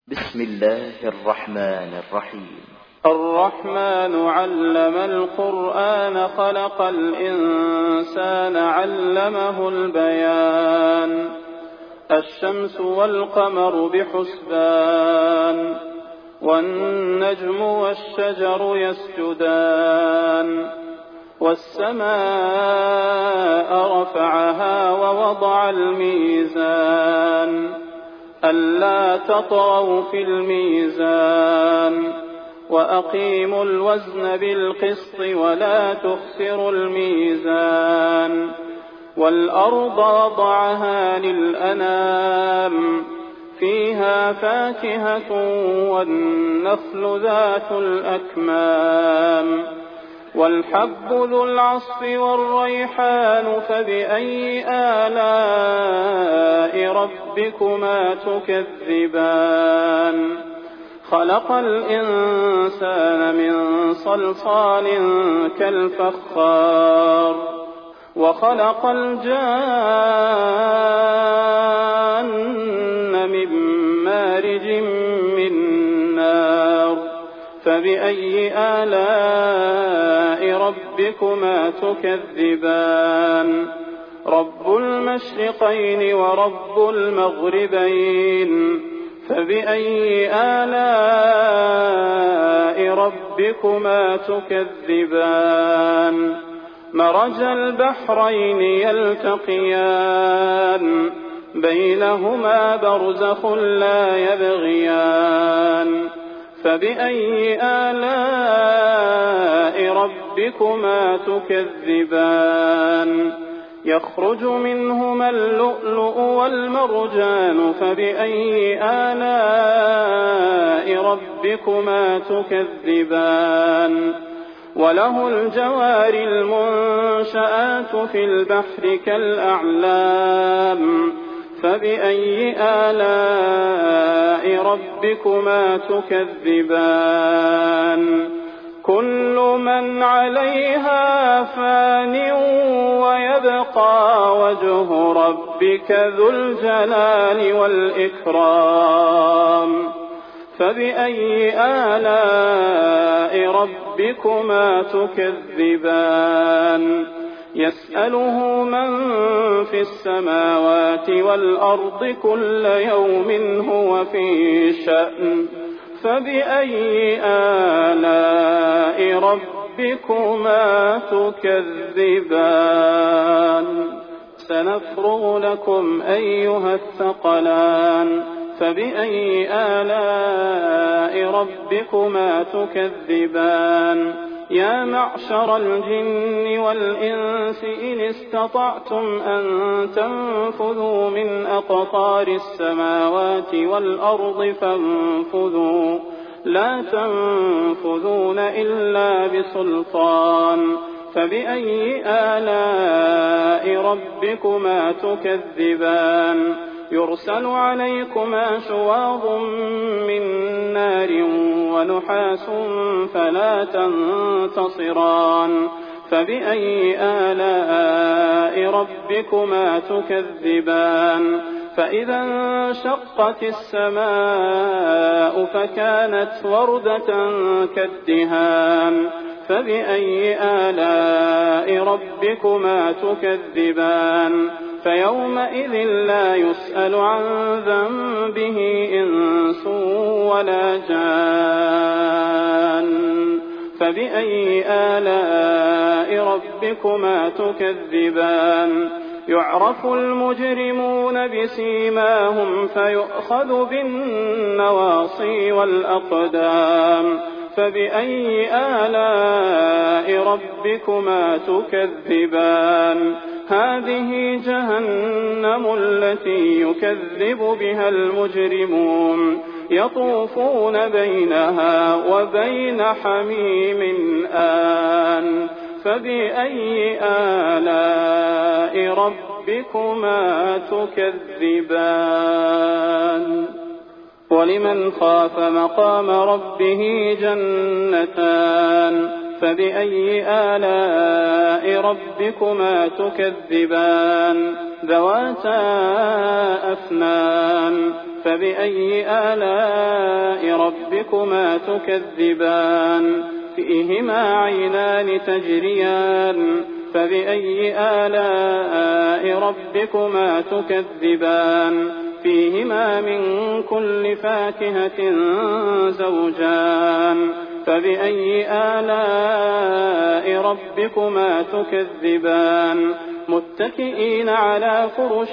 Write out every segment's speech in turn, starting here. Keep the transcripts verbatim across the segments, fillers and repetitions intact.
بسم الله الرحمن الرحيم. الرحمن علم القرآن خلق الإنسان علمه البيان. الشمس والقمر بحسبان والنجم والشجر يسجدان والسماء رفعها ووضع الميزان ألا تطغوا في الميزان وأقيموا الوزن بالقسط ولا تخسروا الميزان والأرض وضعها للأنام فيها فاكهة والنخل ذات الأكمام والحب ذو العصف والريحان فبأي آلاء ربكما تكذبان خلق الإنسان من صلصال كالفخار وخلق الجان من مارج من نار فبأي آلاء ربكما تكذبان رب المشرقين ورب المغربين فبأي آلاء ربكما تكذبان مرج البحرين يلتقيان بينهما برزخ لا يبغيان فبأي آلاء ربكما تكذبان يخرج منهما اللؤلؤ والمرجان فبأي آلاء ربكما تكذبان وله الجوار المنشآت في البحر كالأعلام فبأي آلاء ربكما تكذبان كل من عليها فان ويبقى وجه ربك ذو الجلال والإكرام فبأي آلاء ربكما تكذبان يسأله من في السماوات والأرض كل يوم هو في شأن فبأي آلاء ربكما تكذبان سنفرغ لكم أيها الثقلان فبأي آلاء ربكما تكذبان يا معشر الجن والإنس إن استطعتم أن تنفذوا من أقطار السماوات والأرض فانفذوا لا تنفذون إلا بسلطان فبأي آلاء ربكما تكذبان يرسل عليكما شواظ من نار ونحاس فلا تنتصران فبأي آلاء ربكما تكذبان فإذا انشقت السماء فكانت وردة كالدهان فبأي آلاء ربكما تكذبان فيومئذ لا يسأل عن ذنبه إنس ولا جان فبأي آلاء ربكما تكذبان يعرف المجرمون بسيماهم فيؤخذ بالنواصي والأقدام فبأي آلاء ربكما تكذبان هذه جهنم التي يكذب بها المجرمون يطوفون بينها وبين حميم آن فبأي آلاء ربكما تكذبان ولمن خاف مقام ربه جنتان فبأي آلاء ربكما تكذبان ذواتا أفنان فبأي آلاء ربكما تكذبان فيهما عينان تجريان فبأي آلاء ربكما تكذبان فيهما من كل فاكهة زوجان فبأي آلاء ربكما تكذبان متكئين على فرش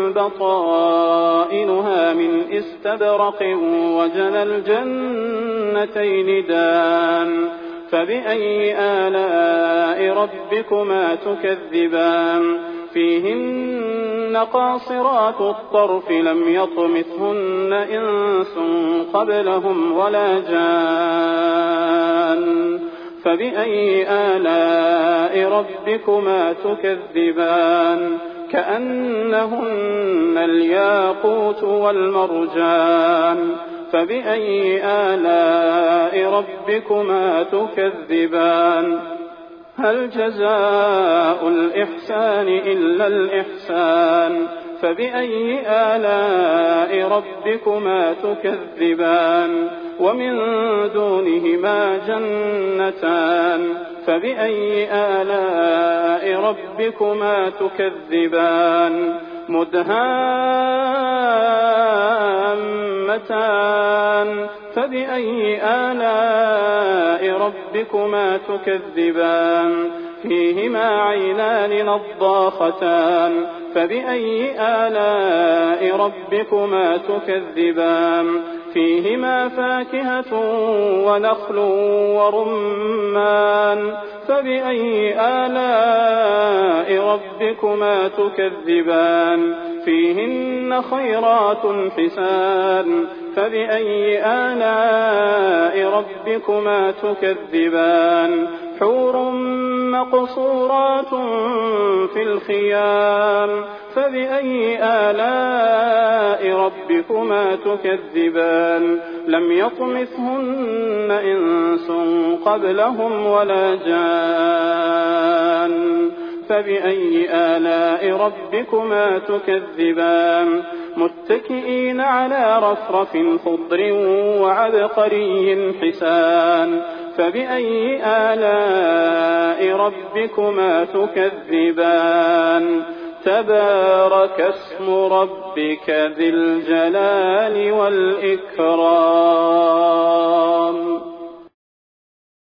بطائنها من استبرق وجنى الجنتين دان فبأي آلاء ربكما تكذبان فيهن قاصرات الطرف لم يطمثهن إنس قبلهم ولا جان فبأي آلاء ربكما تكذبان كأنهن الياقوت والمرجان فبأي آلاء ربكما تكذبان هل جزاء الإحسان إلا الإحسان فبأي آلاء ربكما تكذبان ومن دونهما جنتان فبأي آلاء ربكما تكذبان مدهامتان فبأي آلاء ربكما تكذبان فيهما عينان نضاختان فبأي آلاء ربكما تكذبان فيهما فاكهة ونخل ورمان فبأي آلاء ربكما تكذبان فيهن خيرات حسان فبأي آلاء ربكما تكذبان حور مقصورات في الخيام فبأي آلاء ربكما تكذبان لم يطمثهن إنس قبلهم ولا جان فبأي آلاء ربكما تكذبان متكئين على رفرف خضر وعبقري حسان فبأي آلاء ربكما تكذبان تبارك اسم ربك ذي الجلال والإكرام